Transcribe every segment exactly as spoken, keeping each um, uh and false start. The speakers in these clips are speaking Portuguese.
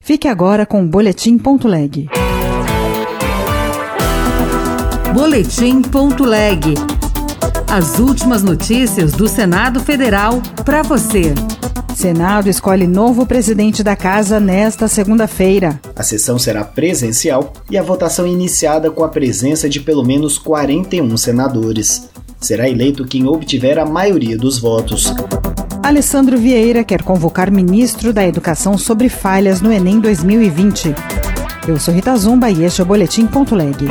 Fique agora com o Boletim ponto leg. Boletim ponto leg. As últimas notícias do Senado Federal para você. Senado escolhe novo presidente da Casa nesta segunda-feira. A sessão será presencial e a votação iniciada com a presença de pelo menos quarenta e um senadores. Será eleito quem obtiver a maioria dos votos. Alessandro Vieira quer convocar ministro da Educação sobre falhas no Enem dois mil e vinte. Eu sou Rita Zumba e este é o Boletim ponto leg.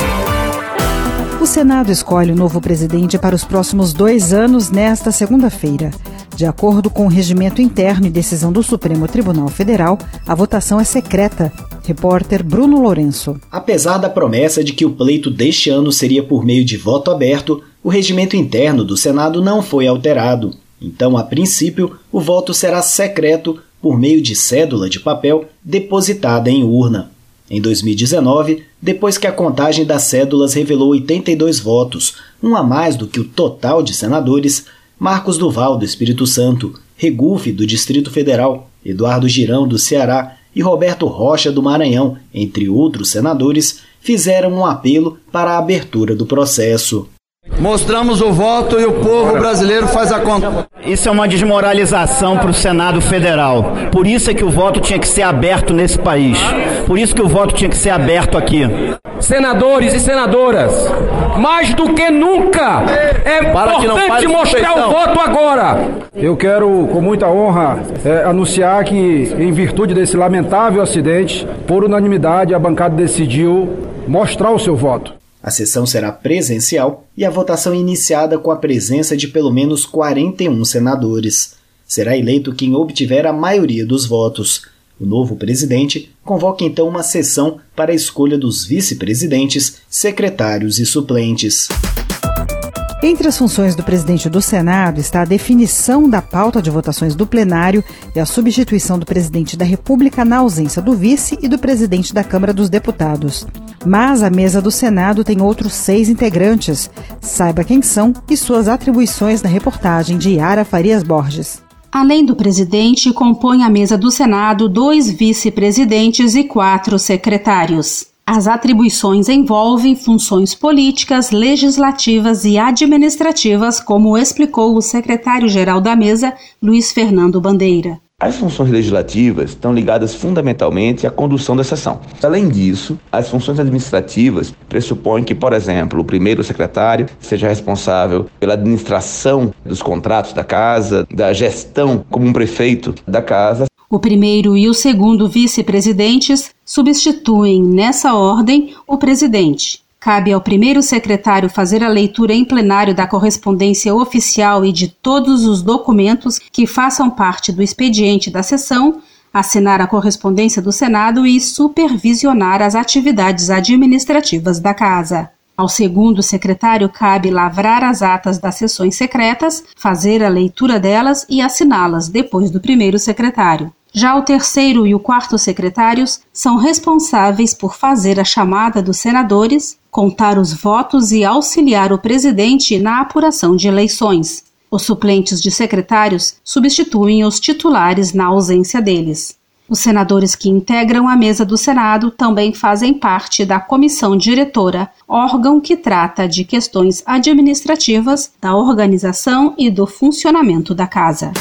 O Senado escolhe o novo presidente para os próximos dois anos nesta segunda-feira. De acordo com o regimento interno e decisão do Supremo Tribunal Federal, a votação é secreta. Repórter Bruno Lourenço. Apesar da promessa de que o pleito deste ano seria por meio de voto aberto, o regimento interno do Senado não foi alterado. Então, a princípio, o voto será secreto por meio de cédula de papel depositada em urna. Em dois mil e dezenove, depois que a contagem das cédulas revelou oitenta e dois votos, um a mais do que o total de senadores, Marcos Duval, do Espírito Santo, Regufe, do Distrito Federal, Eduardo Girão, do Ceará e Roberto Rocha, do Maranhão, entre outros senadores, fizeram um apelo para a abertura do processo. Mostramos o voto e o povo brasileiro faz a conta. Isso é uma desmoralização para o Senado Federal. Por isso é que o voto tinha que ser aberto nesse país. Por isso que o voto tinha que ser aberto aqui. Senadores e senadoras, mais do que nunca, é importante mostrar o voto agora. Eu quero, com muita honra, é, anunciar que, em virtude desse lamentável acidente, por unanimidade, a bancada decidiu mostrar o seu voto. A sessão será presencial e a votação iniciada com a presença de pelo menos quarenta e um senadores. Será eleito quem obtiver a maioria dos votos. O novo presidente convoca então uma sessão para a escolha dos vice-presidentes, secretários e suplentes. Entre as funções do presidente do Senado está a definição da pauta de votações do plenário e a substituição do presidente da República na ausência do vice e do presidente da Câmara dos Deputados. Mas a mesa do Senado tem outros seis integrantes. Saiba quem são e suas atribuições na reportagem de Yara Farias Borges. Além do presidente, compõe a mesa do Senado dois vice-presidentes e quatro secretários. As atribuições envolvem funções políticas, legislativas e administrativas, como explicou o secretário-geral da mesa, Luiz Fernando Bandeira. As funções legislativas estão ligadas fundamentalmente à condução da sessão. Além disso, as funções administrativas pressupõem que, por exemplo, o primeiro secretário seja responsável pela administração dos contratos da casa, da gestão como um prefeito da casa. O primeiro e o segundo vice-presidentes substituem, nessa ordem, o presidente. Cabe ao primeiro secretário fazer a leitura em plenário da correspondência oficial e de todos os documentos que façam parte do expediente da sessão, assinar a correspondência do Senado e supervisionar as atividades administrativas da Casa. Ao segundo secretário cabe lavrar as atas das sessões secretas, fazer a leitura delas e assiná-las depois do primeiro secretário. Já o terceiro e o quarto secretários são responsáveis por fazer a chamada dos senadores, contar os votos e auxiliar o presidente na apuração de eleições. Os suplentes de secretários substituem os titulares na ausência deles. Os senadores que integram a mesa do Senado também fazem parte da comissão diretora, órgão que trata de questões administrativas, da organização e do funcionamento da Casa.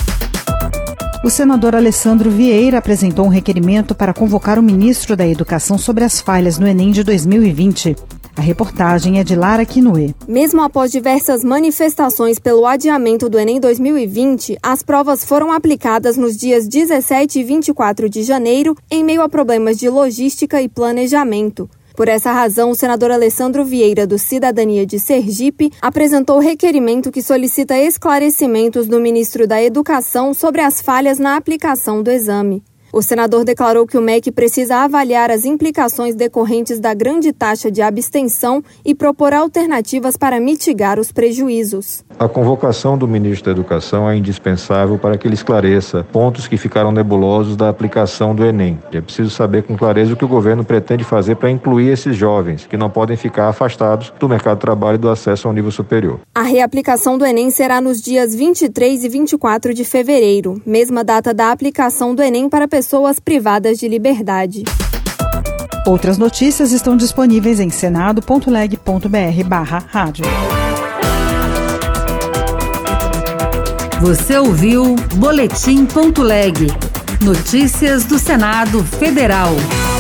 O senador Alessandro Vieira apresentou um requerimento para convocar o ministro da Educação sobre as falhas no Enem de dois mil e vinte. A reportagem é de Lara Quinoe. Mesmo após diversas manifestações pelo adiamento do Enem dois mil e vinte, as provas foram aplicadas nos dias dezessete e vinte e quatro de janeiro, em meio a problemas de logística e planejamento. Por essa razão, o senador Alessandro Vieira, do Cidadania de Sergipe, apresentou o requerimento que solicita esclarecimentos do ministro da Educação sobre as falhas na aplicação do exame. O senador declarou que o M E C precisa avaliar as implicações decorrentes da grande taxa de abstenção e propor alternativas para mitigar os prejuízos. A convocação do ministro da Educação é indispensável para que ele esclareça pontos que ficaram nebulosos da aplicação do Enem. É preciso saber com clareza o que o governo pretende fazer para incluir esses jovens, que não podem ficar afastados do mercado de trabalho e do acesso ao nível superior. A reaplicação do Enem será nos dias vinte e três e vinte e quatro de fevereiro, mesma data da aplicação do Enem para pessoas pessoas privadas de liberdade. Outras notícias estão disponíveis em senado ponto leg ponto br barra rádio. Você ouviu Boletim ponto leg. Notícias do Senado Federal.